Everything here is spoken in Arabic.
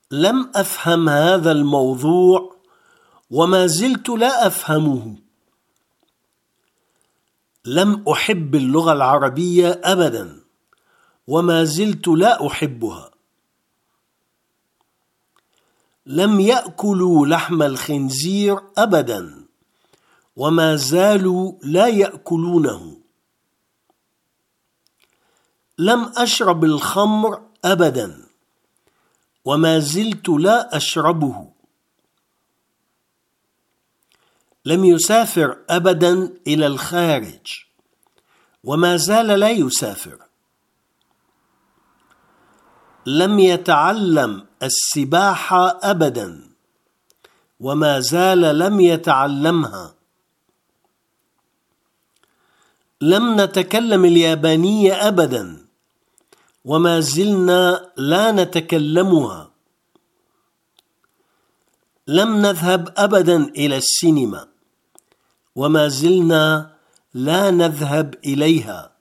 لم أفهم هذا الموضوع وما زلت لا أفهمه. لم أحب اللغة العربية أبدا وما زلت لا أحبها. لم يأكلوا لحم الخنزير أبدا وما زالوا لا يأكلونه. لم أشرب الخمر أبدا وما زلت لا أشربه. لم يسافر أبدا إلى الخارج وما زال لا يسافر. لم يتعلم السباحة أبدا وما زال لم يتعلمها. لم نتكلم اليابانية أبدا وما زلنا لا نتكلمها. لم نذهب أبدا إلى السينما وما زلنا لا نذهب إليها.